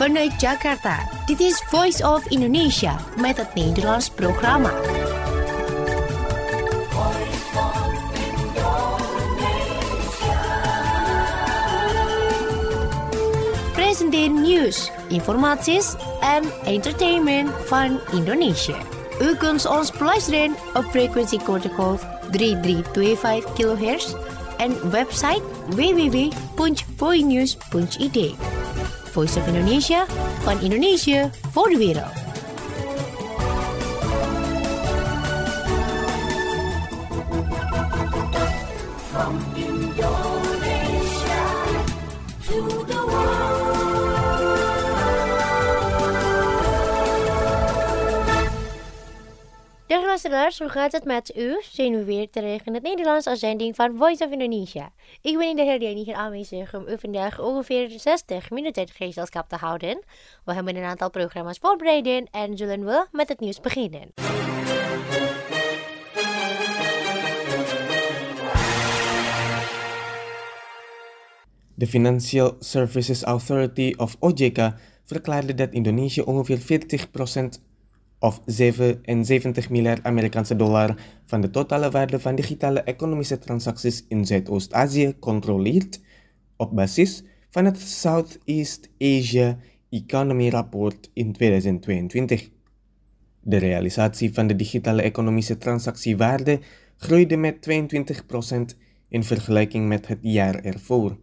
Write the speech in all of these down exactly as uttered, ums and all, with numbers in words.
Vanuit Jakarta, dit is Voice of Indonesia met het Nederlands programma. Presenteren nieuws, informaties en entertainment van Indonesië. U kunt ons beluisteren op frequentie kortgolf drie drie twee vijf kilohertz en website w w w punt voinews punt i d. Voice of Indonesia, van Indonesië voor de wereld. From Indonesia to the world. Dag luisteraars, hoe gaat het met u? Zijn we weer terug in het Nederlands uitzending van Voice of Indonesia. Ik ben in de herdenking hier aanwezig om u vandaag ongeveer zestig minuten gezelschap te houden. We hebben een aantal programma's voorbereid en zullen we met het nieuws beginnen. De Financial Services Authority of O J K verklaarde dat Indonesië ongeveer veertig procent of zevenenzeventig miljard Amerikaanse dollar van de totale waarde van digitale economische transacties in Zuidoost-Azië controleert op basis van het Southeast Asia Economy Rapport in tweeduizend tweeëntwintig. De realisatie van de digitale economische transactiewaarde groeide met tweeëntwintig procent in vergelijking met het jaar ervoor.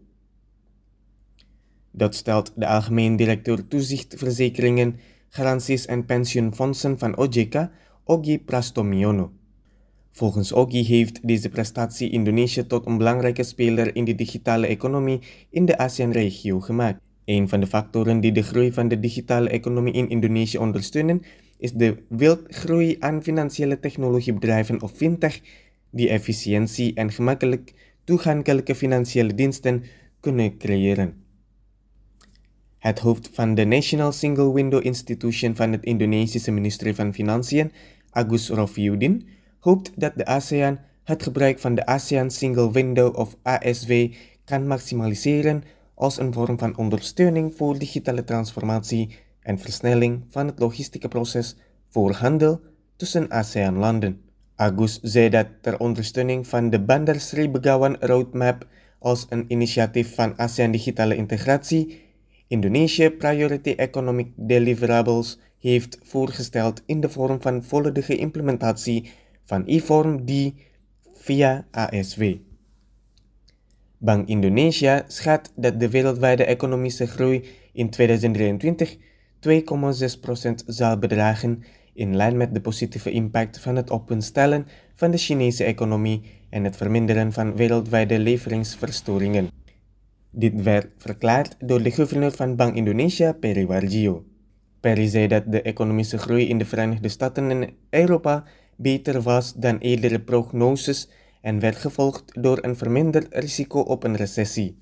Dat stelt de algemeen directeur toezicht, verzekeringen, garanties en pensioenfondsen van O J K, Ogi Prastomiono. Volgens Ogi heeft deze prestatie Indonesië tot een belangrijke speler in de digitale economie in de ASEAN-regio gemaakt. Een van de factoren die de groei van de digitale economie in Indonesië ondersteunen, is de wildgroei aan financiële technologiebedrijven of fintech, die efficiëntie en gemakkelijk toegankelijke financiële diensten kunnen creëren. Het hoofd van de National Single Window Institution van het Indonesische ministerie van Financiën, Agus Rofiuddin, hoopt dat de ASEAN het gebruik van de ASEAN Single Window of A S W kan maximaliseren als een vorm van ondersteuning voor digitale transformatie en versnelling van het logistieke proces voor handel tussen ASEAN-landen. Agus zei dat ter ondersteuning van de Bandar Sri Begawan Roadmap als een initiatief van ASEAN digitale integratie Indonesië Priority Economic Deliverables heeft voorgesteld in de vorm van volledige implementatie van e-vorm D via A S W. Bank Indonesia schat dat de wereldwijde economische groei in tweeduizend drieëntwintig twee komma zes procent zal bedragen, in lijn met de positieve impact van het openstellen van de Chinese economie en het verminderen van wereldwijde leveringsverstoringen. Dit werd verklaard door de gouverneur van Bank Indonesia, Peri Warjio. Peri zei dat de economische groei in de Verenigde Staten en Europa beter was dan eerdere prognoses en werd gevolgd door een verminderd risico op een recessie.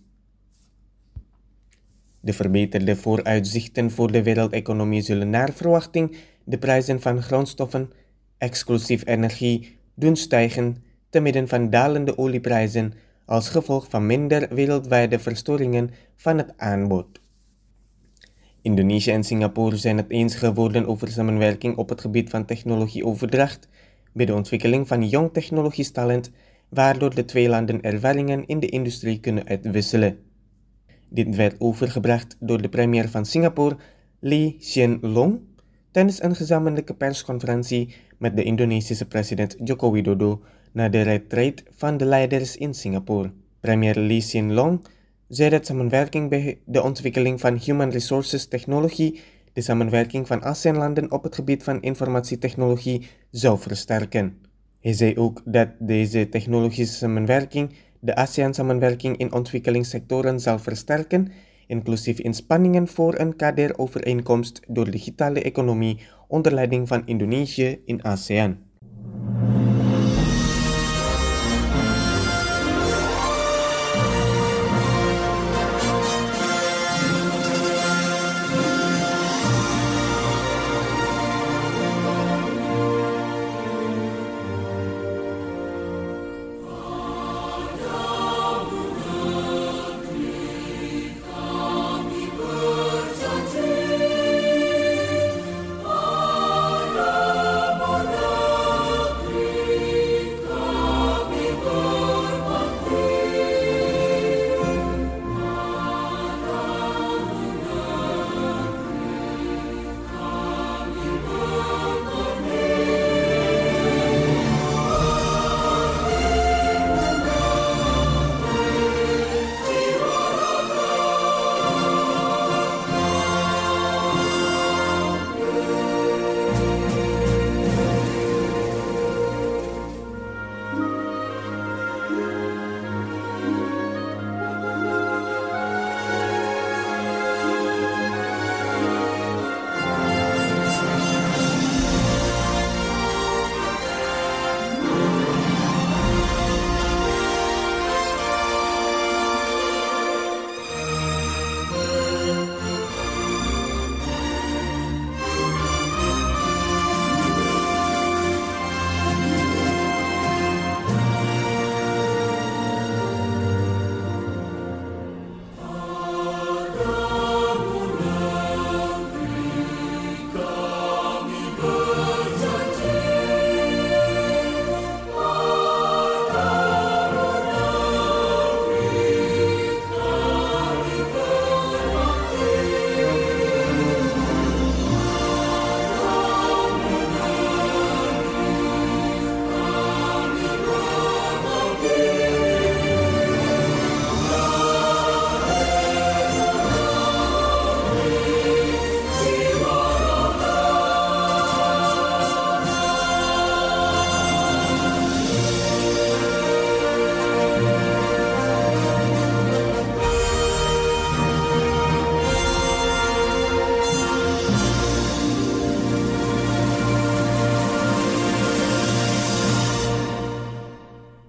De verbeterde vooruitzichten voor de wereldeconomie zullen naar verwachting de prijzen van grondstoffen, exclusief energie, doen stijgen te midden van dalende olieprijzen als gevolg van minder wereldwijde verstoringen van het aanbod. Indonesië en Singapore zijn het eens geworden over samenwerking op het gebied van technologieoverdracht bij de ontwikkeling van jong technologisch talent, waardoor de twee landen ervaringen in de industrie kunnen uitwisselen. Dit werd overgebracht door de premier van Singapore, Lee Hsien Loong, tijdens een gezamenlijke persconferentie met de Indonesische president Joko Widodo na de retreat van de leiders in Singapore. Premier Lee Hsien Loong zei dat samenwerking bij de ontwikkeling van human resources technologie de samenwerking van ASEAN-landen op het gebied van informatietechnologie zou versterken. Hij zei ook dat deze technologische samenwerking de ASEAN-samenwerking in ontwikkelingssectoren zal versterken, inclusief inspanningen voor een kaderovereenkomst door digitale economie onder leiding van Indonesië in ASEAN. Berjanji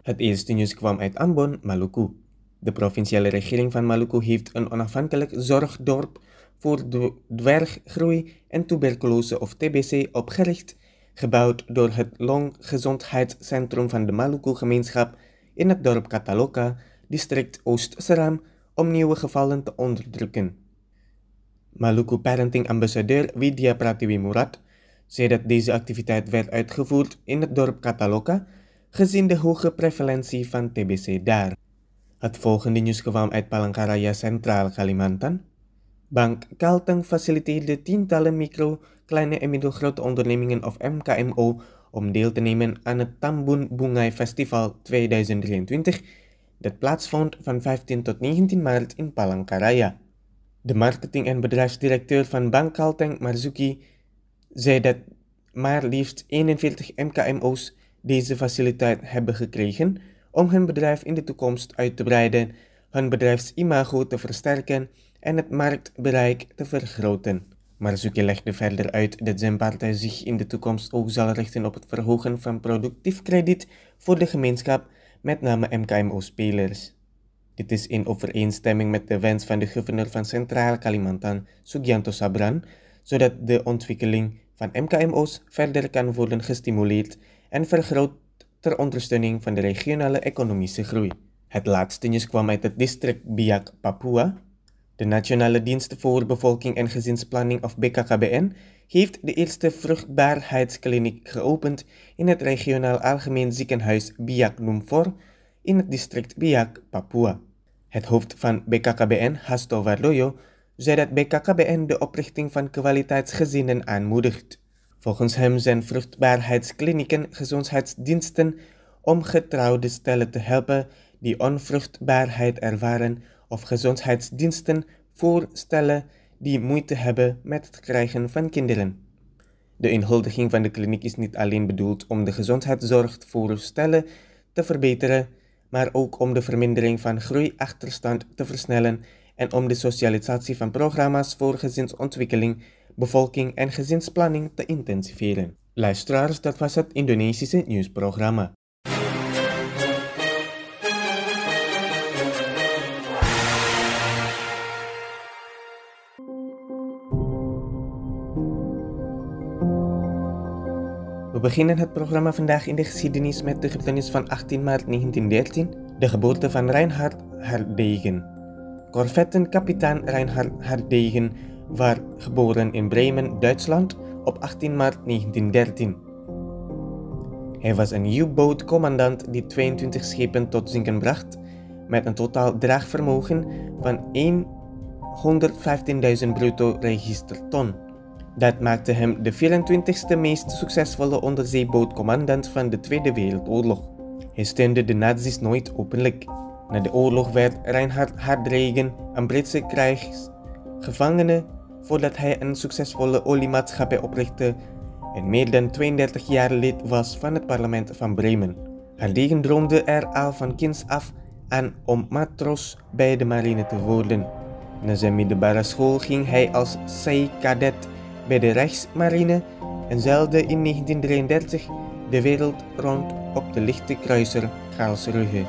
Het eerste nieuws kwam uit Ambon, Maluku. De provinciale regering van Maluku heeft een onafhankelijk zorgdorp voor dwerggroei en tuberculose of T B C opgericht, gebouwd door het Longgezondheidscentrum van de Maluku-gemeenschap in het dorp Cataloca, district Oost-Seram, om nieuwe gevallen te onderdrukken. Maluku Parenting-ambassadeur Widya Pratiwi Murad zei dat deze activiteit werd uitgevoerd in het dorp Cataloca, gezien de hoge prevalentie van T B C daar. Het volgende nieuws kwam uit Palangkaraya Centraal, Kalimantan. Bank Kalteng faciliteerde tientallen micro, kleine en middelgrote ondernemingen of M K M O om deel te nemen aan het Tambun Bungai Festival tweeduizend drieëntwintig, dat plaatsvond van vijftien tot negentien maart in Palangkaraya. De marketing- en bedrijfsdirecteur van Bank Kalteng, Marzuki, zei dat maar liefst eenenveertig M K M O's deze faciliteit hebben gekregen om hun bedrijf in de toekomst uit te breiden, hun bedrijfsimago te versterken en het marktbereik te vergroten. Marzuki legde verder uit dat zijn partij zich in de toekomst ook zal richten op het verhogen van productief krediet voor de gemeenschap, met name M K M O-spelers. Dit is in overeenstemming met de wens van de gouverneur van Centraal Kalimantan, Sugianto Sabran, zodat de ontwikkeling van M K M O's verder kan worden gestimuleerd en vergroot ter ondersteuning van de regionale economische groei. Het laatste nieuws kwam uit het district Biak, Papua. De Nationale Dienst voor Bevolking en Gezinsplanning of B K K B N heeft de eerste vruchtbaarheidskliniek geopend in het regionaal algemeen ziekenhuis Biak Numfor in het district Biak, Papua. Het hoofd van B K K B N, Hasto Wardoyo, zei dat B K K B N de oprichting van kwaliteitsgezinnen aanmoedigt. Volgens hem zijn vruchtbaarheidsklinieken gezondheidsdiensten om getrouwde stellen te helpen die onvruchtbaarheid ervaren of gezondheidsdiensten voor stellen die moeite hebben met het krijgen van kinderen. De inhuldiging van de kliniek is niet alleen bedoeld om de gezondheidszorg voor stellen te verbeteren, maar ook om de vermindering van groeiachterstand te versnellen en om de socialisatie van programma's voor gezinsontwikkeling, bevolking en gezinsplanning te intensiveren. Luisteraars, dat was het Indonesische nieuwsprogramma. We beginnen het programma vandaag in de geschiedenis met de gebeurtenis van achttien maart negentien dertien, de geboorte van Reinhard Hardegen. Korvettenkapitein Reinhard Hardegen werd geboren in Bremen, Duitsland op achttien maart negentien dertien. Hij was een U-boot-commandant die tweeëntwintig schepen tot zinken bracht, met een totaal draagvermogen van honderdvijftienduizend bruto registerton. Dat maakte hem de vierentwintigste meest succesvolle onderzeebootcommandant van de Tweede Wereldoorlog. Hij steunde de nazi's nooit openlijk. Na de oorlog werd Reinhard Hardegen een Britse krijgsgevangene voordat hij een succesvolle oliemaatschappij oprichtte en meer dan tweeëndertig jaar lid was van het parlement van Bremen. Hardegen droomde er al van kinds af aan om matroos bij de marine te worden. Na zijn middelbare school ging hij als zeekadet bij de Rijksmarine en zeilde in negentien drieëndertig de wereld rond op de lichte kruiser Karlsruhe.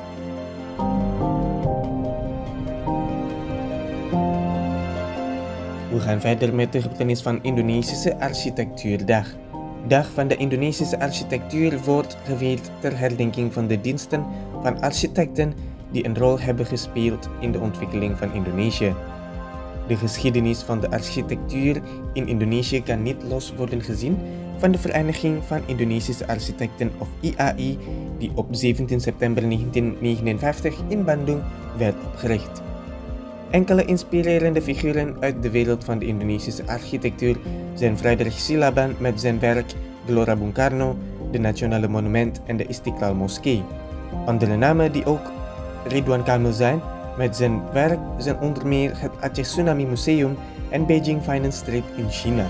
We gaan verder met de gebeurtenis van Indonesische Architectuurdag. Dag van de Indonesische architectuur wordt gevierd ter herdenking van de diensten van architecten die een rol hebben gespeeld in de ontwikkeling van Indonesië. De geschiedenis van de architectuur in Indonesië kan niet los worden gezien van de Vereniging van Indonesische Architecten of I A I, die op zeventien september negentien negenenvijftig in Bandung werd opgericht. Enkele inspirerende figuren uit de wereld van de Indonesische architectuur zijn Frederik Silaban met zijn werk Gelora Bung Karno, de Nationale Monument en de Istiqlal Moskee. Andere namen die ook Ridwan Kamil zijn met zijn werk zijn onder meer het Aceh Tsunami Museum en Beijing Finance Street in China.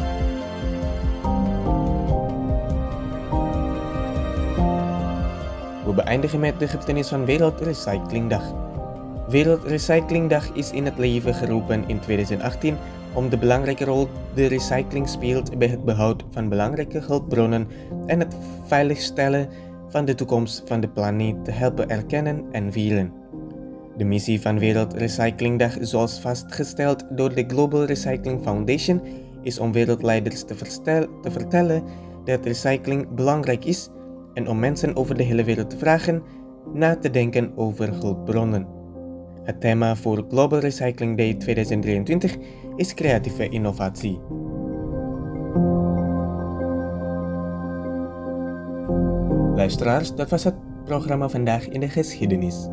We beëindigen met de gebeurtenis van Wereldrecyclingdag. Wereldrecyclingdag is in het leven geroepen in tweeduizend achttien om de belangrijke rol de recycling speelt bij het behoud van belangrijke hulpbronnen en het veiligstellen van de toekomst van de planeet te helpen erkennen en vieren. De missie van Wereldrecyclingdag, zoals vastgesteld door de Global Recycling Foundation, is om wereldleiders te, verstel, te vertellen dat recycling belangrijk is en om mensen over de hele wereld te vragen na te denken over hulpbronnen. Het thema voor Global Recycling Day tweeduizend drieëntwintig is creatieve innovatie. Luisteraars, dat was het programma Vandaag in de Geschiedenis.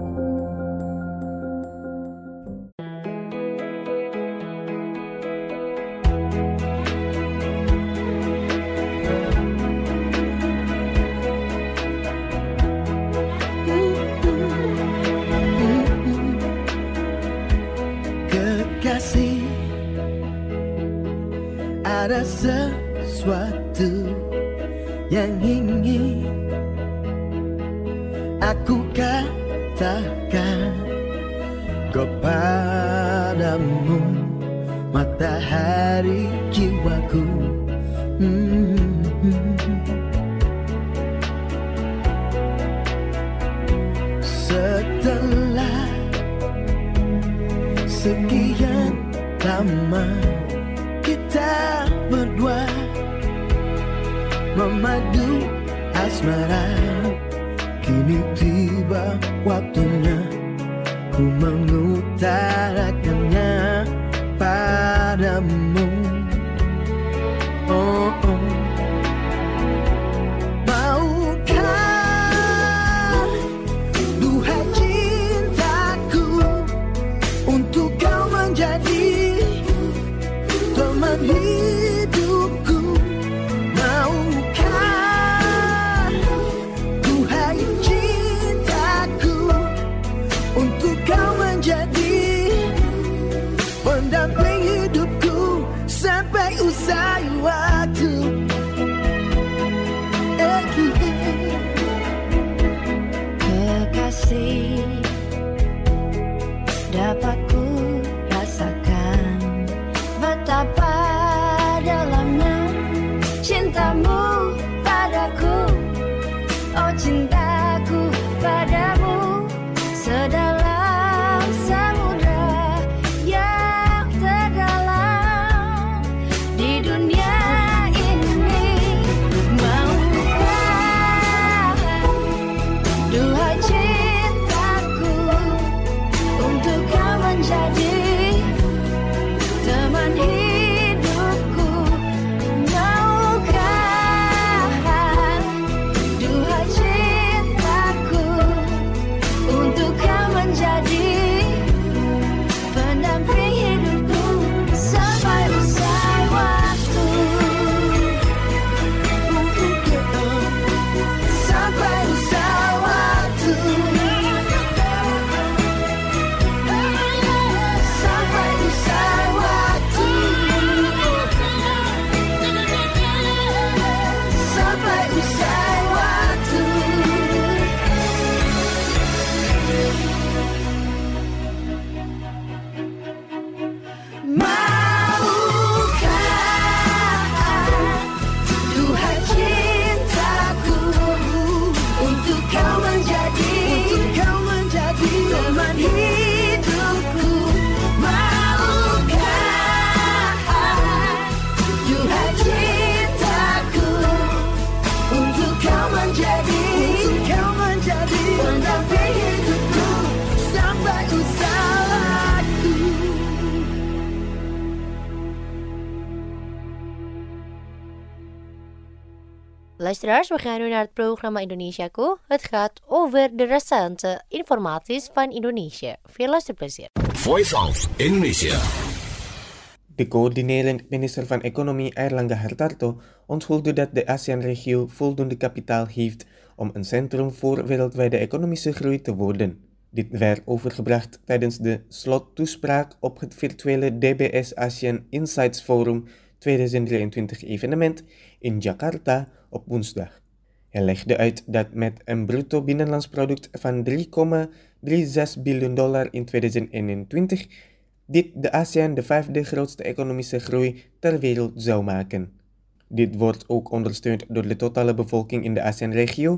Kekasih, ada sesuatu yang ingin aku katakan kepadamu, matahari jiwaku. hmm. Setelah sekian lama kita berdua memadu asmara, kini tiba waktunya ku mengutarakannya padamu. Oh, oh. Maukah, duhai cintaku, untuk kau menjadi teman hidupku. Maukah, duhai cintaku, untuk kau menjadi pendamping hidupku sampai usai waktu. Kekasih, dapat ku rasakan betapa dalamnya cintamu padaku. Oh, cintaku padamu sedalam samudra yang terdalam di dunia ini. Maukah, duhai cintaku, untuk kau menjadi teman hidupku. Maukah, duhai cintaku, untuk kau menjadi pendamping hidupku sampai usai waktu. Sampai usai waktu. Sampai usai waktu. Sampai usai waktu. Maukah, duhai cintaku, untuk kau menjadi, untuk kau menjadi teman hidupku. Maukah, duhai cintaku, untuk kau menjadi, untuk kau menjadi pendamping hidupku sampai usai waktu. Luisteraars, we gaan nu naar het programma Indonesiaku. Het gaat over de recente informaties van Indonesië. Veel luisterplezier. Voice of Indonesia. De coördinerend minister van Economie Airlangga Hartarto onthulde dat de ASEAN-regio voldoende kapitaal heeft om een centrum voor wereldwijde economische groei te worden. Dit werd overgebracht tijdens de slottoespraak op het virtuele D B S ASEAN Insights Forum tweeduizend drieëntwintig evenement in Jakarta op woensdag. Hij legde uit dat met een bruto binnenlands product van drie komma zesendertig biljoen dollar in tweeduizend eenentwintig dit de ASEAN de vijfde grootste economische groei ter wereld zou maken. Dit wordt ook ondersteund door de totale bevolking in de ASEAN-regio,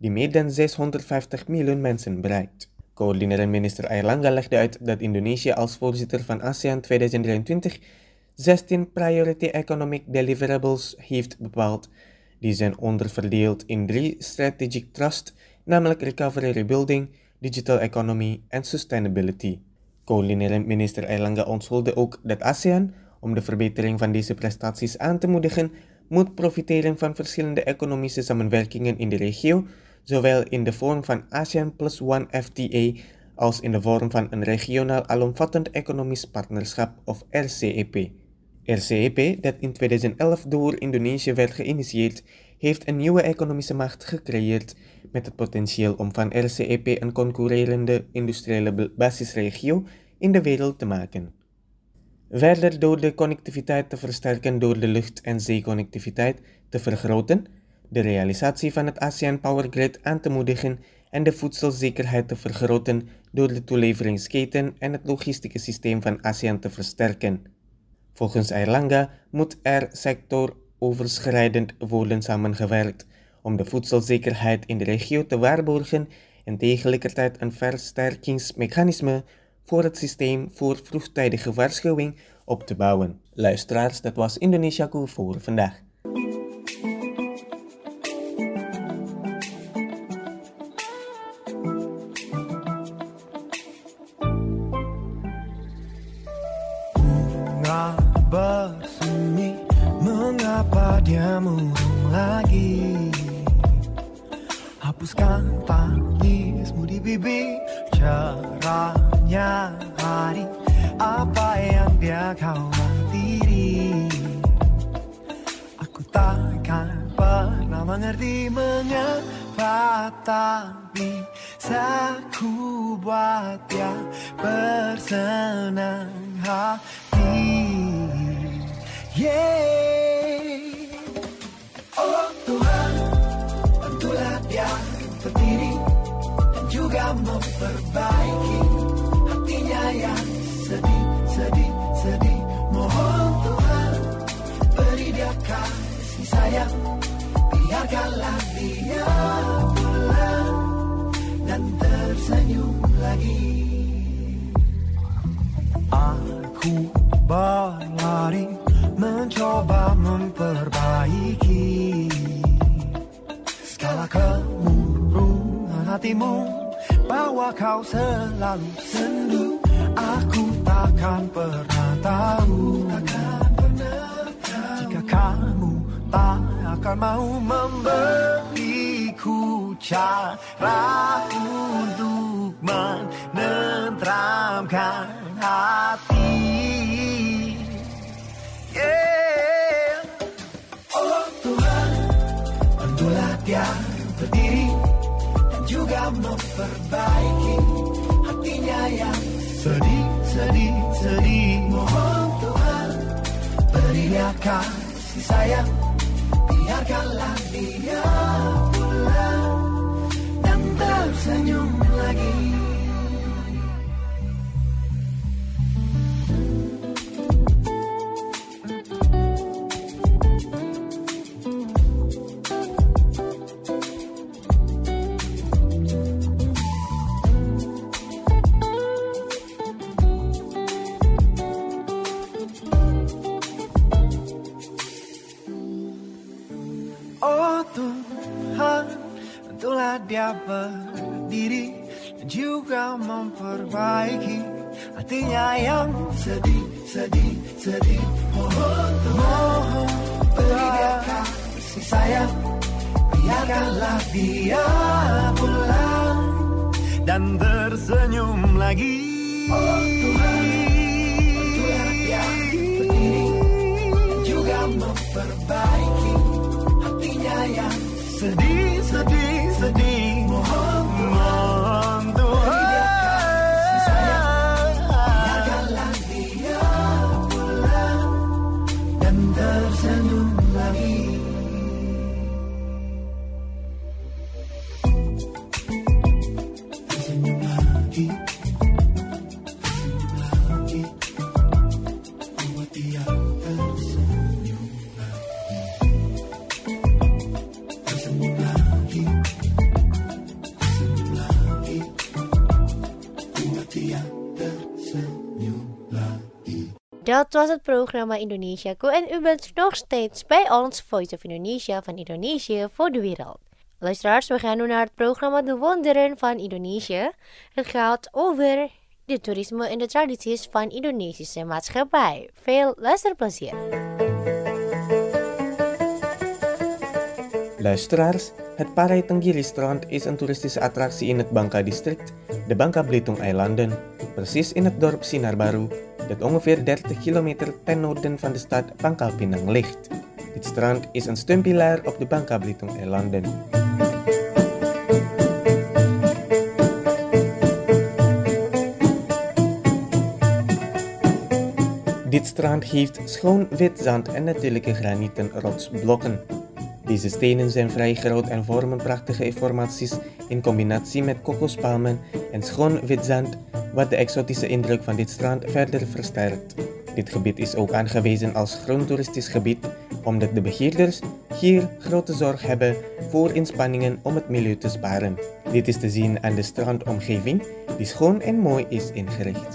die meer dan zeshonderdvijftig miljoen mensen bereikt. Coördinerend minister Airlangga legde uit dat Indonesië als voorzitter van ASEAN tweeduizend drieëntwintig zestien priority economic deliverables heeft bepaald. Die zijn onderverdeeld in drie strategic trusts, namelijk recovery rebuilding, digital economy en sustainability. Coördinerend minister Airlangga onthulde ook dat ASEAN, om de verbetering van deze prestaties aan te moedigen, moet profiteren van verschillende economische samenwerkingen in de regio, zowel in de vorm van ASEAN Plus One F T A als in de vorm van een regionaal alomvattend economisch partnerschap of R C E P. R C E P, dat in tweeduizend elf door Indonesië werd geïnitieerd, heeft een nieuwe economische macht gecreëerd met het potentieel om van R C E P een concurrerende industriële basisregio in de wereld te maken. Verder door de connectiviteit te versterken door de lucht- en zeeconnectiviteit te vergroten, de realisatie van het ASEAN Power Grid aan te moedigen en de voedselzekerheid te vergroten door de toeleveringsketen en het logistieke systeem van ASEAN te versterken. Volgens Airlangga moet er sectoroverschrijdend worden samengewerkt om de voedselzekerheid in de regio te waarborgen en tegelijkertijd een versterkingsmechanisme voor het systeem voor vroegtijdige waarschuwing op te bouwen. Luisteraars, dat was Indonesiaku voor vandaag. Bunga bersemi, mengapa dia murung lagi? Hapuskan tangismu di bibir, cerahnya hari, apa yang dia khawatiri. Aku takkan pernah mengerti mengapa, tapi aku buat dia bersenang hati. Yeah. Oh Tuhan, bantulah dia berdiri dan juga memperbaiki hatinya yang sedih, sedih, sedih. Mohon Tuhan, beri dia kasih sayang, biarkanlah dia pulang dan tersenyum lagi. Aku berlari mencoba memperbaiki segala kemurungan hatimu, bahwa kau selalu sendu. Aku takkan pernah tahu, takkan pernah tahu jika kamu tak akan mau memberiku cara untuk menenteramkan hati. Yeah. Oh Tuhan, bantulah dia berdiri dan juga memperbaiki hatinya yang sedih, sedih, sedih. Mohon Tuhan, beri dia kasih sayang, biarkanlah dia pulang dan tersenyum lagi. Dia berdiri dan juga memperbaiki hatinya yang sedih, sedih, sedih. Mohon Tuhan, beri dia kasih sayang, biarkanlah dia pulang dan tersenyum lagi. Oh Tuhan, bantulah dia berdiri dan juga memperbaiki hatinya yang sedih, sedih, sedih. Mohon Tuhan, beri dia kasih sayang, biarkanlah dia pulang dan tersenyum lagi. Tersenyum lagi, tersenyum lagi, buat dia tersenyum lagi, tersenyum lagi. Dat was het programma Indonesiaku en u bent nog steeds bij ons Voice of Indonesia van Indonesië voor de wereld. Luisteraars, we gaan nu naar het programma De Wonderen van Indonesië. Het gaat over de toerisme en de tradities van Indonesische maatschappij. Veel luisterplezier. Luisteraars, het Parai Tenggiri Strand is een toeristische attractie in het Bangka-district, de Bangka-Belitung-eilanden, precies in het dorp Sinar Baru, dat ongeveer dertig kilometer ten noorden van de stad Pangkal Pinang ligt. Dit strand is een steunpilaar op de Bangka-Belitung-eilanden. Dit strand heeft schoon wit zand en natuurlijke granieten rotsblokken. Deze stenen zijn vrij groot en vormen prachtige formaties in combinatie met kokospalmen en schoon wit zand, wat de exotische indruk van dit strand verder versterkt. Dit gebied is ook aangewezen als groen toeristisch gebied, omdat de beheerders hier grote zorg hebben voor inspanningen om het milieu te sparen. Dit is te zien aan de strandomgeving, die schoon en mooi is ingericht.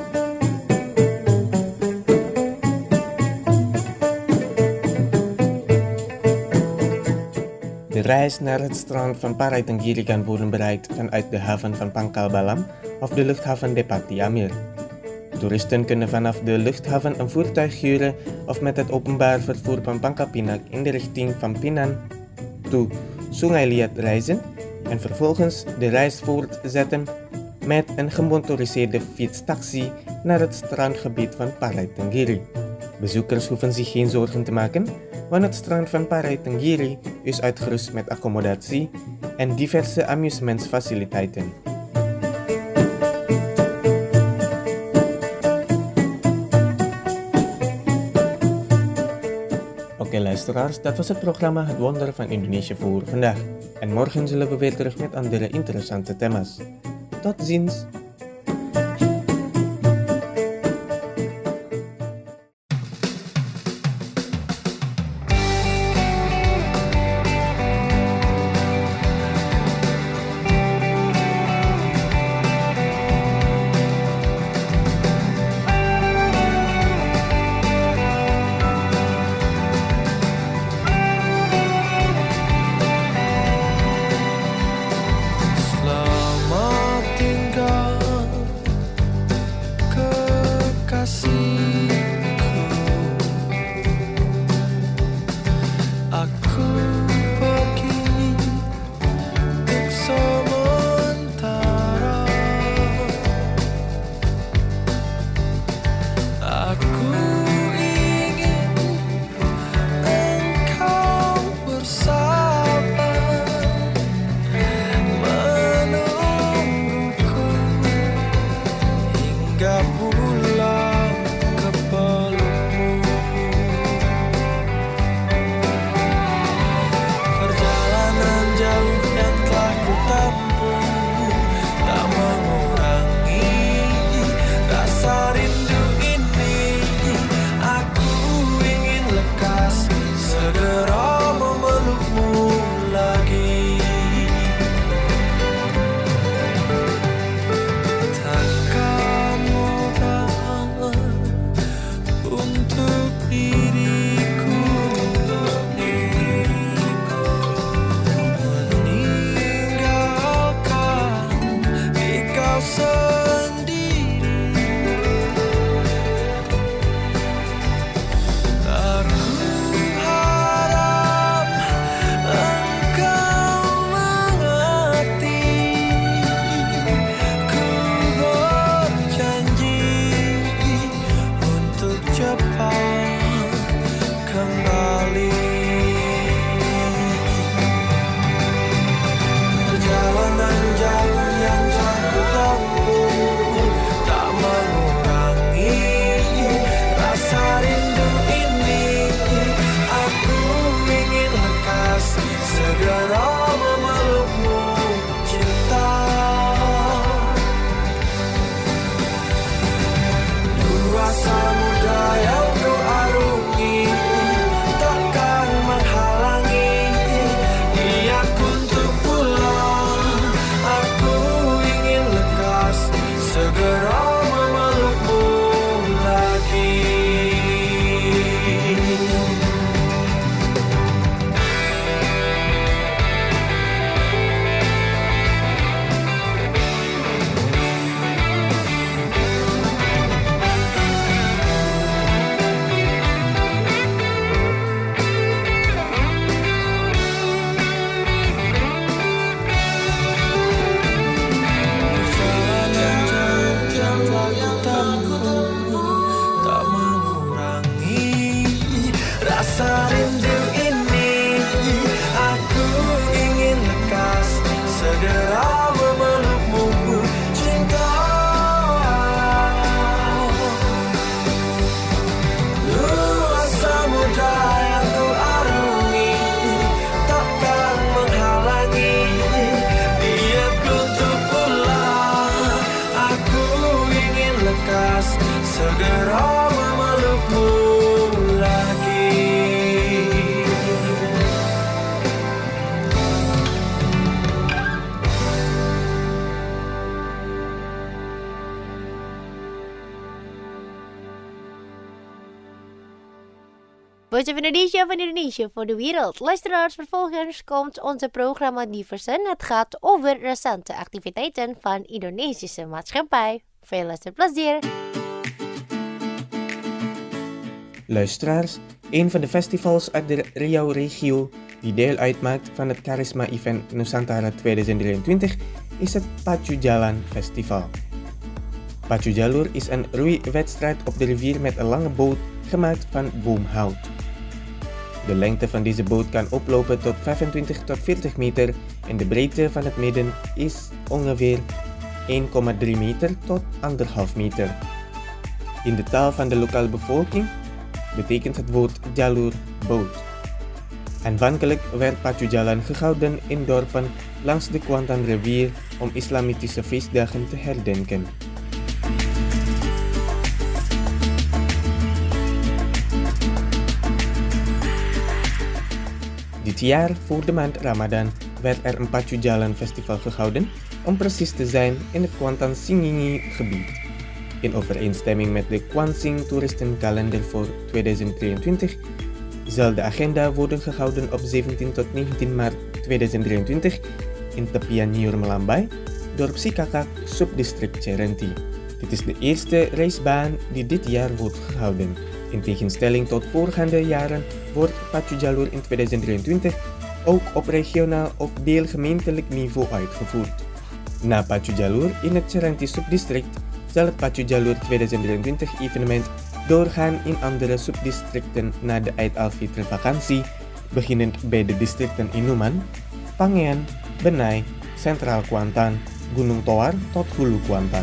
De reis naar het strand van Parai Tenggiri kan worden bereikt vanuit de haven van Pangkal Balam of de luchthaven Depati Amir. Toeristen kunnen vanaf de luchthaven een voertuig huren of met het openbaar vervoer van Pangkal Pinang in de richting van Pinan to Sungai Liat reizen en vervolgens de reis voortzetten met een gemotoriseerde fietstaxi naar het strandgebied van Parai Tenggiri. Bezoekers hoeven zich geen zorgen te maken, want het strand van Parai Tenggiri is uitgerust met accommodatie en diverse amusementsfaciliteiten. Oké luisteraars, dat was het programma Het Wonder van Indonesië voor vandaag. En morgen zullen we weer terug met andere interessante thema's. Tot ziens! Selamat tinggal Voice of Indonesia van Indonesië voor de wereld. Luisteraars, vervolgens komt onze programma Diversen. Het gaat over recente activiteiten van Indonesische maatschappij. Veel luisterplezier. Luisteraars, een van de festivals uit de Riau-regio die deel uitmaakt van het Charisma-event Nusantara tweeduizend drieëntwintig is het Pacu Jalan Festival. Pacu Jalur is een roeiwedstrijd op de rivier met een lange boot gemaakt van boomhout. De lengte van deze boot kan oplopen tot vijfentwintig tot veertig meter en de breedte van het midden is ongeveer één komma drie meter tot anderhalf meter. In de taal van de lokale bevolking betekent het woord jalur boot. Aanvankelijk werd Pacu Jalan gehouden in dorpen langs de Kuantan rivier om islamitische feestdagen te herdenken. Dit jaar, voor de maand Ramadan, werd er een Pacu Jalan Festival gehouden om precies te zijn in het Kuantan Singingi gebied. In overeenstemming met de Kwansing toeristenkalender voor tweeduizend drieëntwintig zal de agenda worden gehouden op zeventien tot negentien maart tweeduizend drieëntwintig in Tepian Nyur Melambai, dorp Sikakak, subdistrict Cerenti. Dit is de eerste reisbaan die dit jaar wordt gehouden. In tegenstelling tot voorgaande jaren wordt Pacu Jalur in tweeduizend drieëntwintig ook op regionaal of deelgemeentelijk niveau uitgevoerd. Na Pacu Jalur in het Cerenti subdistrict zal het Pacu Jalur tweeduizend drieëntwintig evenement doorgaan in andere subdistricten na de Eid al-Fitr vakantie, beginnend bij de districten Inuman, Pangean, Benai, Centraal Kuantan, Gunung Towar tot Hulu Kuantan.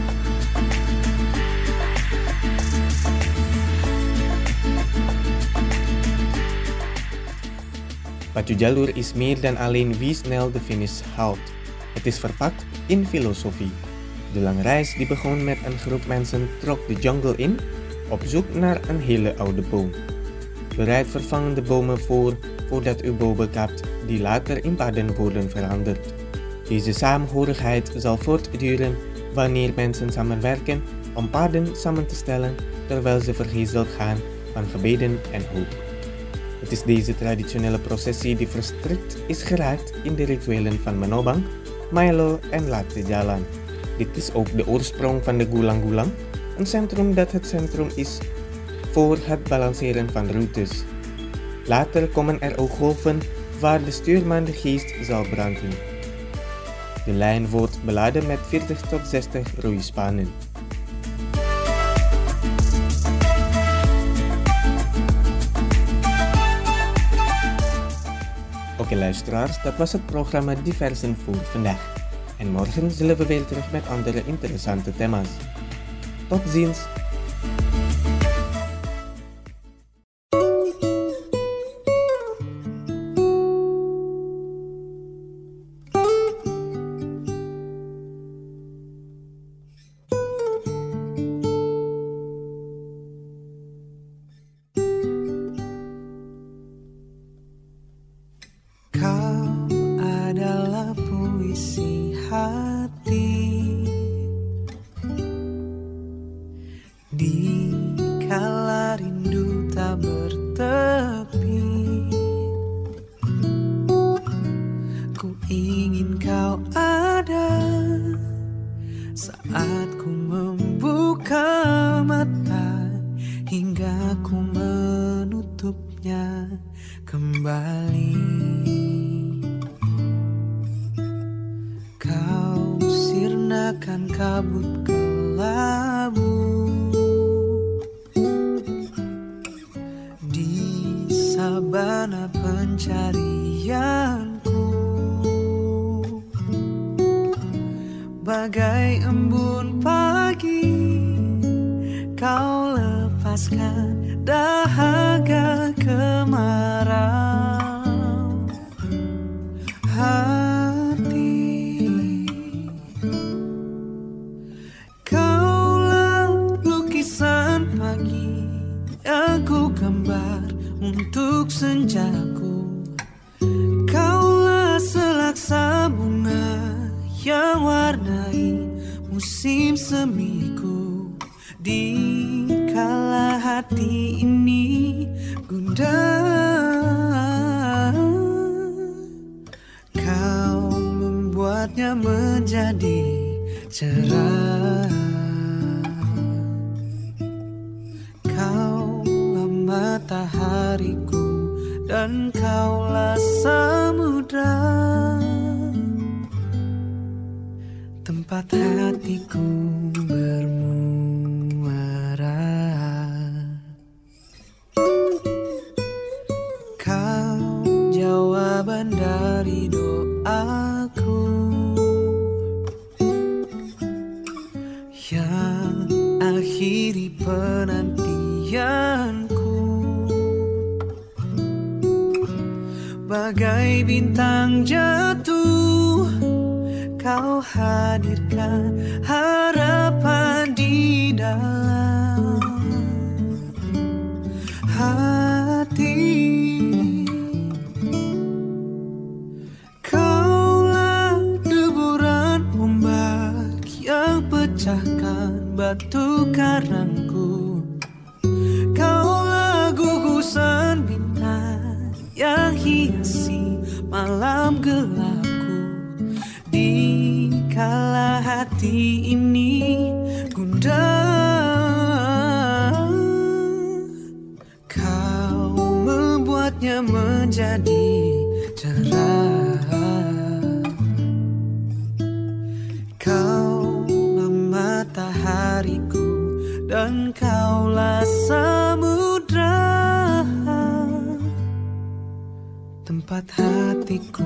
Pacu Jalur is meer dan alleen wie snel de finish haalt. Het is verpakt in filosofie. De lange reis die begon met een groep mensen trok de jungle in op zoek naar een hele oude boom. Bereid vervangende bomen voor voordat u bomen kapt die later in paden worden veranderd. Deze saamhorigheid zal voortduren wanneer mensen samenwerken om paden samen te stellen terwijl ze vergezeld gaan van gebeden en hoop. Het is deze traditionele processie die verstrikt is geraakt in de rituelen van Manobang, Maelo en Latte Jalan. Dit is ook de oorsprong van de Gulang Gulang, een centrum dat het centrum is voor het balanceren van routes. Later komen er ook golven waar de stuurman de geest zal branden. De lijn wordt beladen met veertig tot zestig roeispanen. Oké luisteraars, dat was het programma Diversen voor vandaag. En morgen zullen we weer terug met andere interessante thema's. Tot ziens! Bagai embun pagi, kau lepaskan dahaga kemarau hati. Kaulah lukisan pagi yang ku gambar untuk senjaku. Kaulah selaksa bunga yang warnai musim semiku. Di kala hati ini gundah. Kau membuatnya menjadi cerah. Kaulah matahariku dan kaulah samudra, tempat hatiku bermuara. Kau jawaban dari doaku yang akhiri penantianku. Bagai bintang jatuh, kau hadirkan harapan di dalam hati. Kaulah deburan ombak yang pecahkan batu karangku. Kaulah gugusan bintang yang hiasi malam gelapku. Di kala hati ini gundah, kau membuatnya menjadi cerah. Kaulah matahariku dan kaulah samudra, tempat hatiku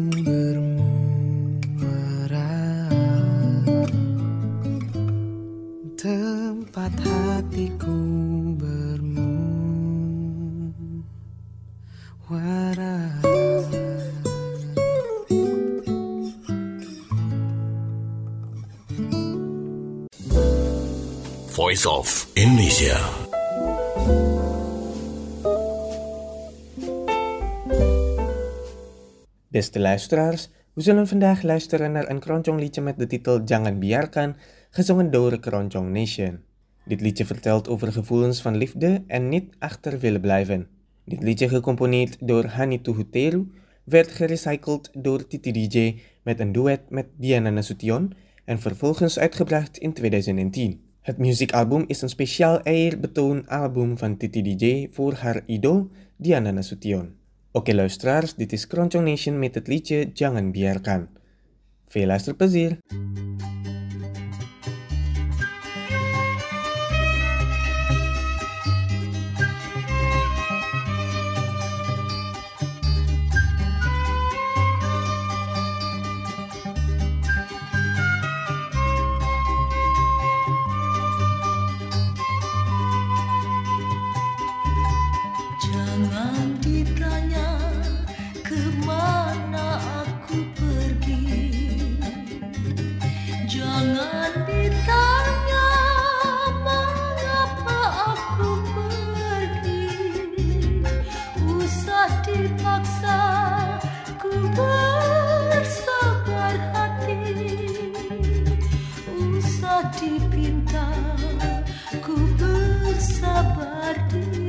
bermuara, tempat hatiku bermuara. Voice of Indonesia. Beste luisteraars, we zullen vandaag luisteren naar een keroncong liedje met de titel Jangan Biarkan, gezongen door Keroncong Nation. Dit liedje vertelt over gevoelens van liefde en niet achter willen blijven. Dit liedje, gecomponeerd door Hani Tuhuteru, werd gerecycled door Titi D J met een duet met Diana Nasution en vervolgens uitgebracht in tweeduizend tien. Het muziekalbum is een speciaal eerbetoon album van Titi D J voor haar idool Diana Nasution. Oké luisteraars, dit is Keroncong Nation met het liedje Jangan Biarkan. Veel luisterplezier! Jangan ditanya kemana aku pergi, jangan ditanya mengapa aku pergi. Usah dipaksa ku bersabar hati, usah dipinta ku bersabar diri.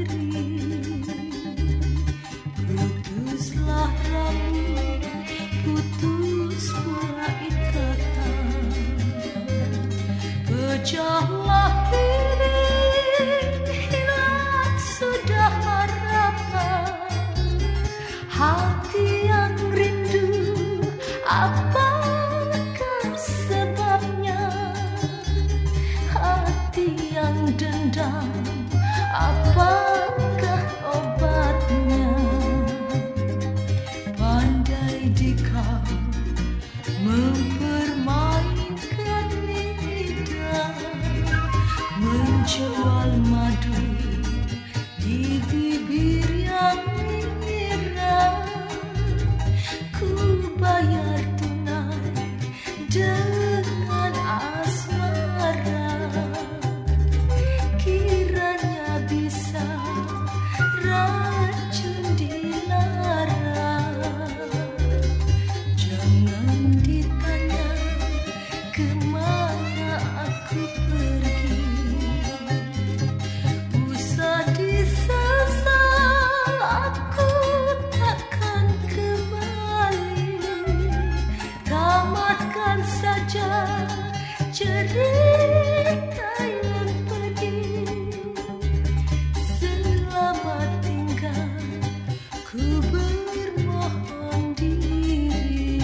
Putuslah rambut, putus pula ikatan, pecahlah piring, hilang sudah harapan. Hati yang rindu, apakah sebabnya? Hati yang dendam, apakah obatnya? Pandai dikau mempermainkan lidah, menjual madu di bibir yang mengira. Ku bayar tunai dengan asmara, kira cerita yang pedih. Selamat tinggal, ku bermohon diri.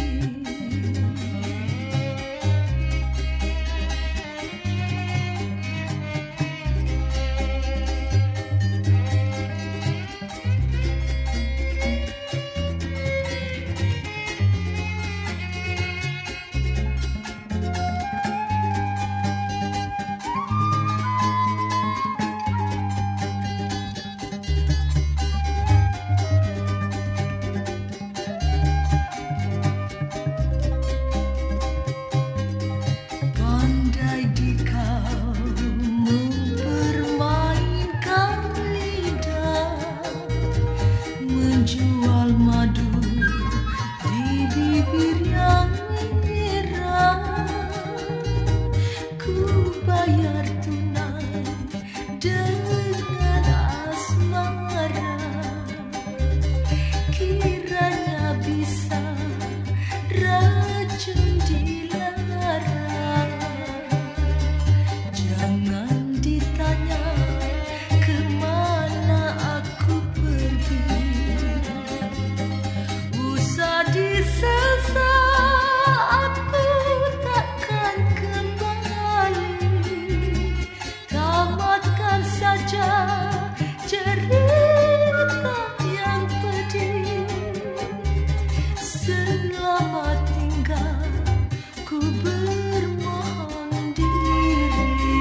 Pandai di kau mempermainkan lidah, menjual madu di bibir yang merah. Ku bayar tunai dengan asmara, kiranya bisa racun dilarang. Jangan ditanya kemana aku pergi, usah disesa, aku takkan kembali. Tamatkan saja cerita yang pedih. Selamat tinggal, ku bermohon diri.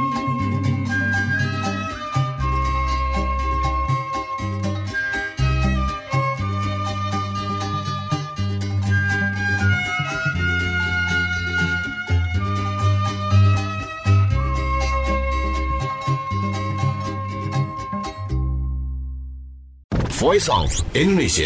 Voice of Indonesia.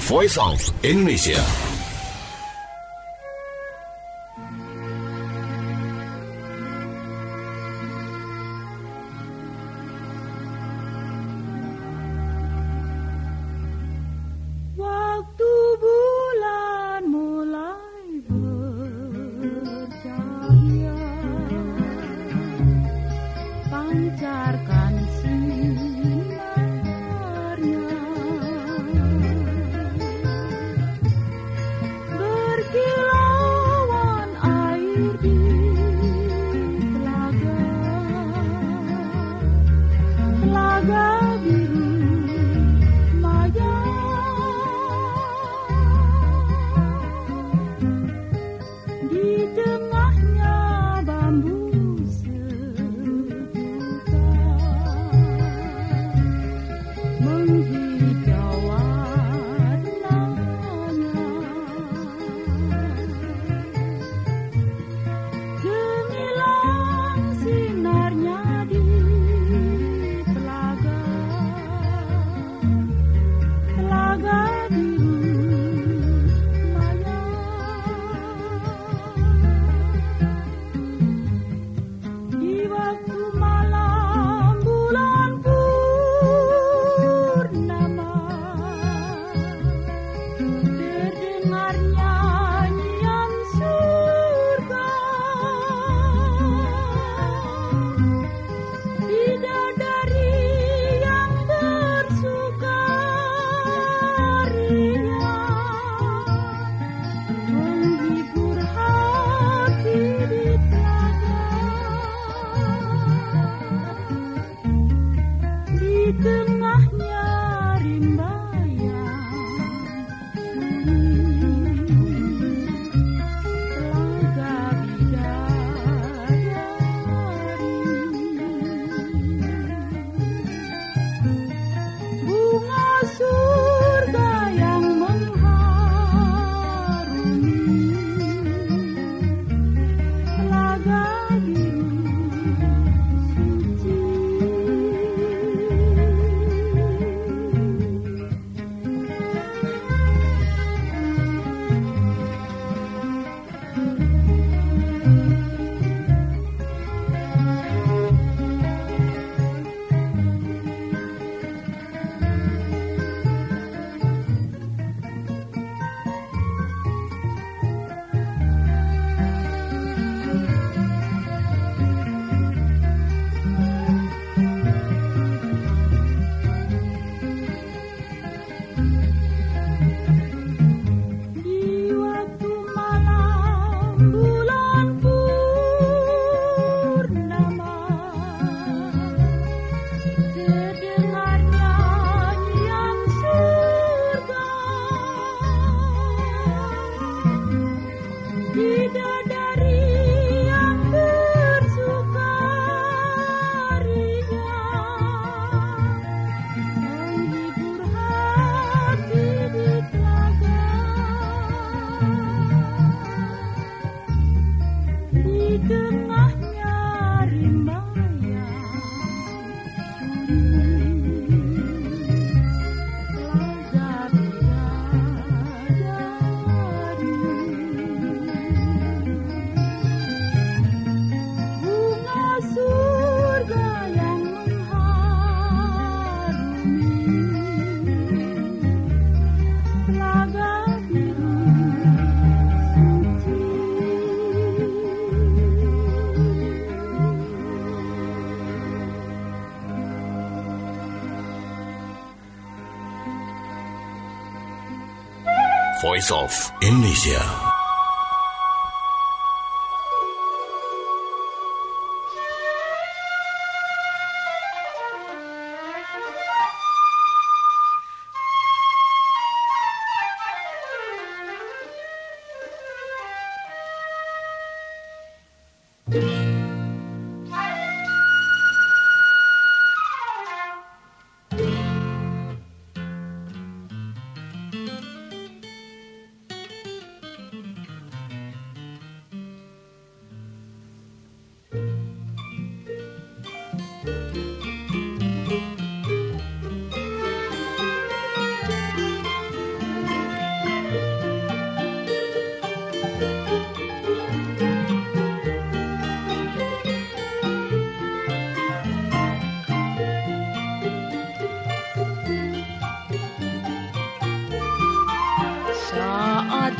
Voice of Indonesia. Waktu bulan mulai bercahaya, pancarkan sinarnya, berkilauan air di telaga, telaga biru maya. Di tengahnya bambu sejuta menghijau warnanya. Gemilang sinarnya di telaga, telaga biru maya. Di waktu malam bulan purnama, terdengar nyanyian surga. Bidadari yang bersukaria menghibur hati di telaga. Di tengahnya rimba yang sunyi, telaga bidadari. Bunga surga yang mengharumi telaga biru suci. Di waktu malam bulan purnama, terdengar nyanyian surga. Bidadari yang bersukaria menghibur hati di telaga. Di tengahnya rimba yang sunyi, telaga bidadari. Bunga surga yang mengharumi telaga biru suci. Voice of Indonesia.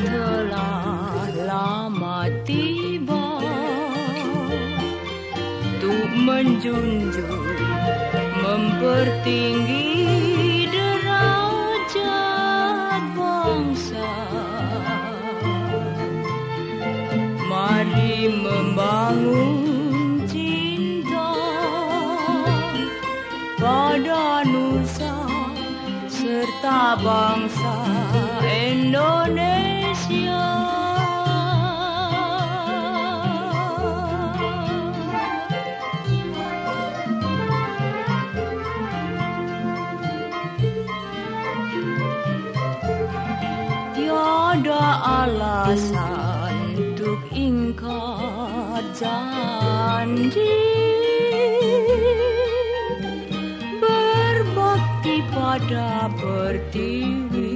telah lama tiba untuk menjunjung, mempertinggi derajat bangsa. Mari membangun cinta pada nusa serta bangsa Indonesia. Tiada alasan untuk ingkar janji, berbakti pada pertiwi.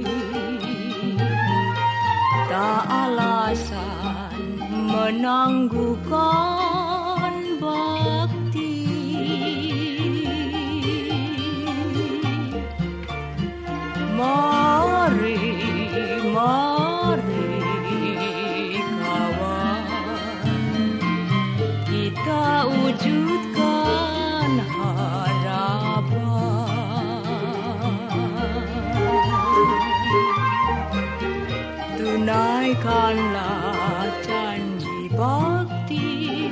Tak alasan menangguhkan bakti. Mari, mari kawan, kita wujudkan harapan. Tunaikanlah janji bakti,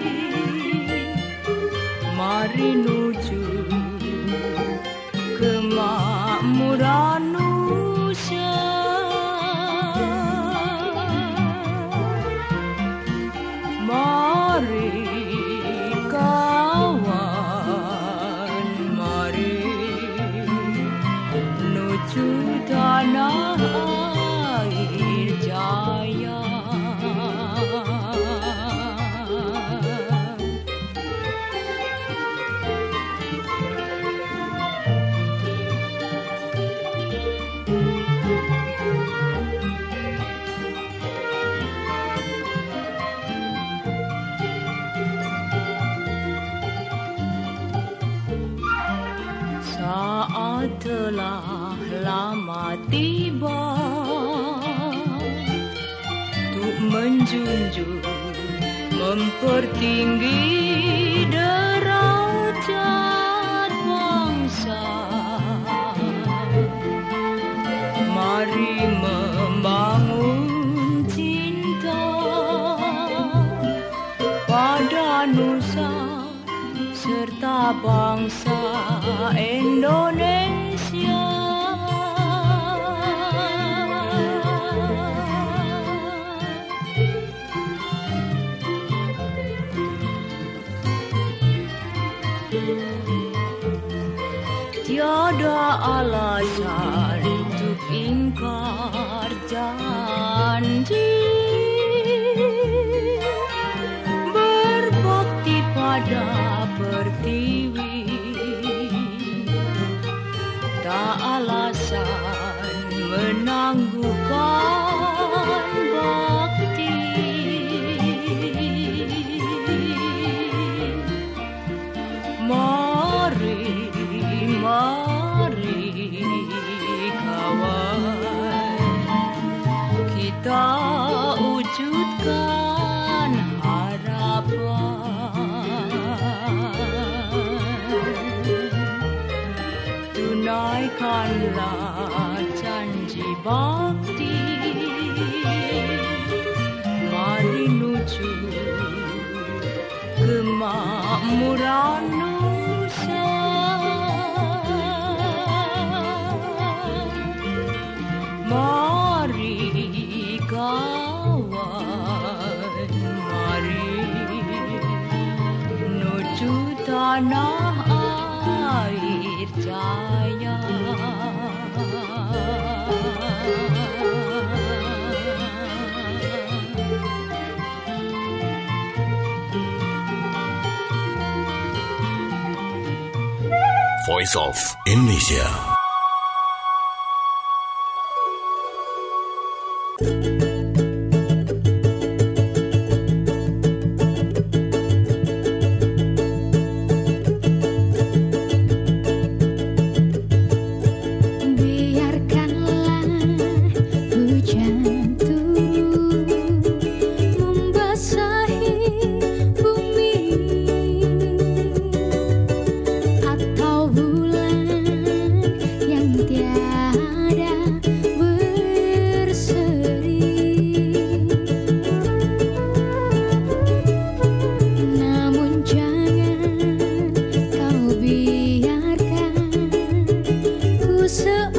mari nuju kemakmuran Nusa. Mari kawan, mari nuju tanah air jaya. Saat telah lama tiba untuk menjunjung, mempertinggi derajat bangsa. Mari membangun cinta pada nusa serta bangsa Indonesia. Tiada alasan untuk ingkar janji, berbakti pada pertiwi. Tak alasan menangguhkan bakti. Mari, mari kawan, kita wujudkan harapan. Tunaikanlah janji bakti, mari nuju kemakmuran Nusa. Mari kawan, mari nuju tanah air jaya. Voice of Indonesia. Biarkanlah hujan turun Se